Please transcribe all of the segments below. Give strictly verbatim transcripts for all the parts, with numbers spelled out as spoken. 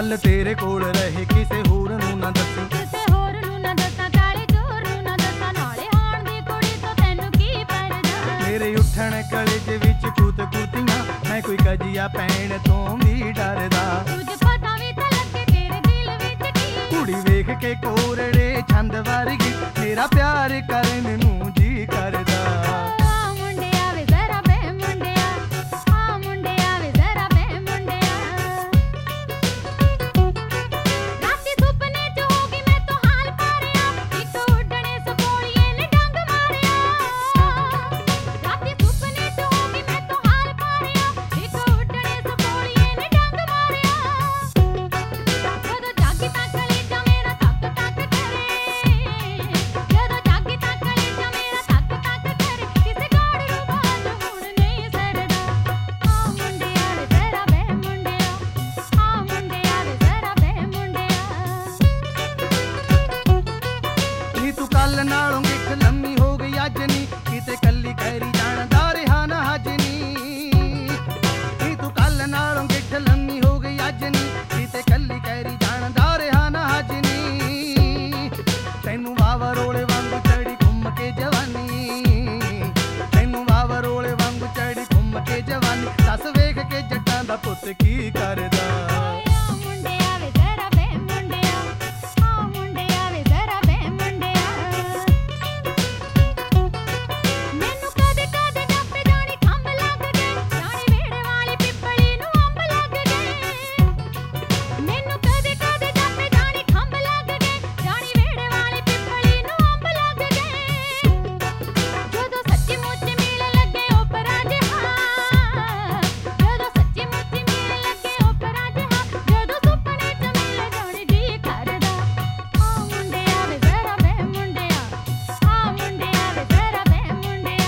गल तेरे कोल रहे किसे होर नूं ना दसी, किसे होर नूं ना दसां, काले चोर नूं ना दसां, नाले हाण दी कुड़ी तो तैनूं की परदा। मेरे उठण कलेजे विच कूत कूतियां, मैं कोई कजिया पैण तों भी डरदा। तुझ पता भी तां लगे तेरे दिल विच की, कुड़ी वेख के कोरड़े छंद वर्गी, मेरा प्यार करन नूं जी करदा। आ मुंडिया वे जरा बे मुंडिया, आ मुंडिया वे जरा बे मुंडिया। राती सुपने च होगी मैं तो हाल पारिया, इक उड्डणे सकोलिए ने डंग मारिया। राती सुपने च होगी मैं तो हाल पारिया, इक उड्डणे सकोलिए ने डंग मारिया। जदों जागी तां कलेजा मेरा तक तक करे, जदों जागी तां कलेजा मेरा तक तक करे, किसे गाड़ी नूं बाज हुण नहीं सरदा। आ मुंडिया वे जरा बे मुंडिया, आ मुंडिया वे जरा बे मुंडिया। नी तू कल नालों गिठ लम्मी हो गई अज नी, किते कली कैरी जानदा रहा ना हज नी। नी तू कल नालों गिठ लम्मी हो गई अज नी, किते कली कैरी जानदा रहा ना हज नी। तैनू वावा रोले वांगू चढ़ी घुम के जवानी, तैनू वावा रोले वांगू चढ़ी घुम के जवानी, दस वेख के जट्टां दा पुੱਤ की करदा। आ मुंडिया वे जरा बे मुंडिया, आ मुंडिया वे जरा बे मुंडिया। मैनू कदे कदे डप्पे जानी खंभ लग गए, जानी वेड़े वाली पिपली नूं अंब लग गए। मैनू कदे कदे डप्पे जानी खंभ लग गए, जानी वेड़े वाली पिपली नूं अंब लग गए। जदों सच्ची मुच्ची मिल लगे ओपरा जिहा, जदों सच्ची मुच्ची मिल लगे ओपरा जिहा, जदों सुपने च मिल जाण जी करदा। आ मुंडिया वे जरा बे मुंडिया, आ मुंडिया वे जरा बे मुंडिया।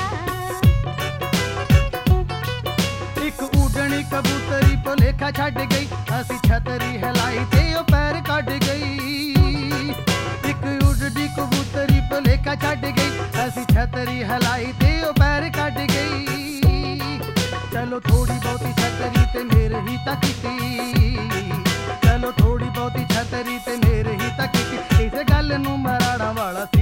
एक उडणी कबूतरी भुलेखा छड्ड गई, असी छतरी हिलाई ते ओ पैर कढ गई। एक उडदी कबूतरी भुलेखा छड्ड गई, असी छतरी हिलाई ते ओ पैर कढ गई। चलो थोड़ी बहुती छतरी ते मेरे ही तां कीती, चलो थोड़ी बहुती छतरी ते मेरे ही तां कीती, इस गल नूं मराड़ा वाला